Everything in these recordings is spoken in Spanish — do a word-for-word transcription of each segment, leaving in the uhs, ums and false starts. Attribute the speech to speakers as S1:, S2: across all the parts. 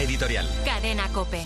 S1: editorial.
S2: Cadena COPE.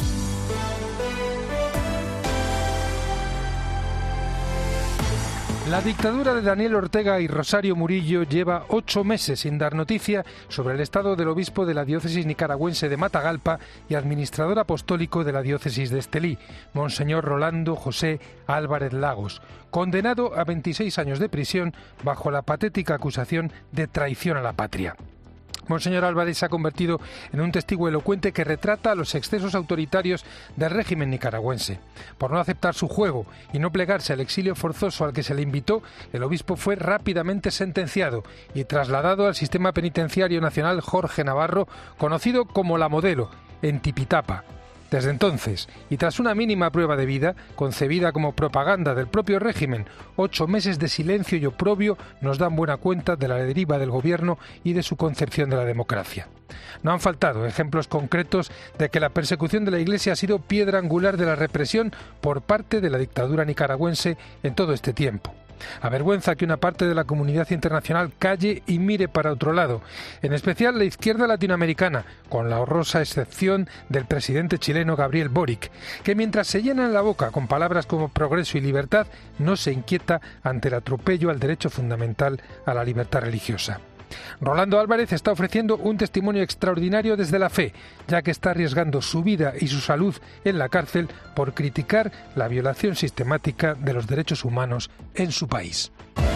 S3: La dictadura de Daniel Ortega y Rosario Murillo lleva ocho meses sin dar noticia sobre el estado del obispo de la diócesis nicaragüense de Matagalpa y administrador apostólico de la diócesis de Estelí, Monseñor Rolando José Álvarez Lagos, condenado a veintiséis años de prisión bajo la patética acusación de traición a la patria. Monseñor Álvarez se ha convertido en un testigo elocuente que retrata los excesos autoritarios del régimen nicaragüense. Por no aceptar su juego y no plegarse al exilio forzoso al que se le invitó, el obispo fue rápidamente sentenciado y trasladado al sistema penitenciario nacional Jorge Navarro, conocido como La Modelo, en Tipitapa. Desde entonces, y tras una mínima prueba de vida, concebida como propaganda del propio régimen, ocho meses de silencio y oprobio nos dan buena cuenta de la deriva del gobierno y de su concepción de la democracia. No han faltado ejemplos concretos de que la persecución de la Iglesia ha sido piedra angular de la represión por parte de la dictadura nicaragüense en todo este tiempo. Avergüenza que una parte de la comunidad internacional calle y mire para otro lado, en especial la izquierda latinoamericana, con la horrorosa excepción del presidente chileno Gabriel Boric, que mientras se llenan la boca con palabras como progreso y libertad, no se inquieta ante el atropello al derecho fundamental a la libertad religiosa. Rolando Álvarez está ofreciendo un testimonio extraordinario desde la fe, ya que está arriesgando su vida y su salud en la cárcel por criticar la violación sistemática de los derechos humanos en su país.